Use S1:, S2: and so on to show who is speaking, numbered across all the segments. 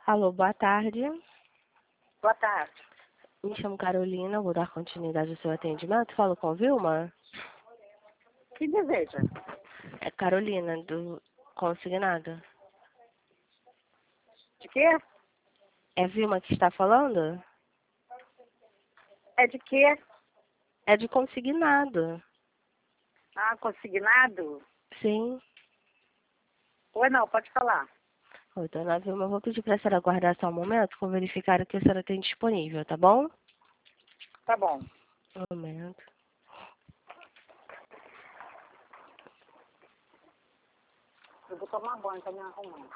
S1: Alô, boa tarde.
S2: Boa tarde.
S1: Me chamo Carolina, vou dar continuidade ao seu atendimento. Falo com Vilma?
S2: Que deseja?
S1: É Carolina, do Consignado.
S2: De quê?
S1: É Vilma que está falando?
S2: É de quê?
S1: É de Consignado.
S2: Ah, consignado?
S1: Sim.
S2: Ou não, pode falar.
S1: Oi, dona Vilma, eu vou pedir para a senhora aguardar só um momento, vou verificar o que a senhora tem disponível, tá bom?
S2: Tá bom.
S1: Um momento.
S2: Eu vou tomar banho pra me arrumar.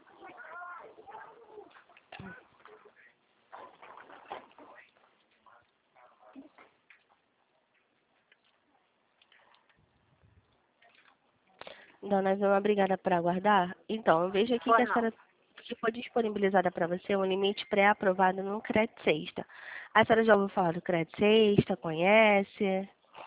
S1: Dona Vilma, obrigada por aguardar. Então, eu vejo aqui que
S2: Foi
S1: a
S2: não.
S1: senhora que foi disponibilizada para você um limite pré-aprovado no Crédito Sexta. A senhora já ouviu falar do Crédito Sexta? Conhece?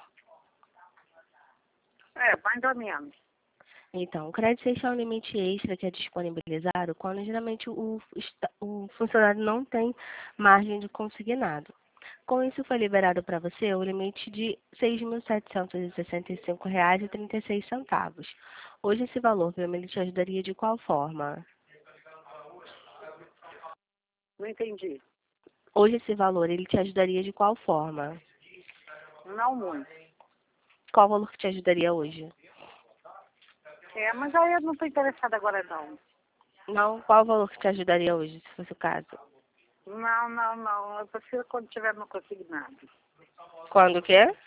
S2: Mais ou menos.
S1: Então, o crédito sexta é um limite extra que é disponibilizado quando geralmente o funcionário não tem margem de consignado. Com isso, foi liberado para você o limite de R$ 6.765,36. Hoje, esse valor, Vilma, ele te ajudaria de qual forma?
S2: Não entendi.
S1: Hoje, esse valor, ele te ajudaria de qual forma?
S2: Não muito.
S1: Qual valor que te ajudaria hoje?
S2: Mas aí eu não tô interessada agora não.
S1: Não, qual valor que te ajudaria hoje, se fosse o caso?
S2: Não. Eu prefiro quando tiver no consignado.
S1: Quando o quê?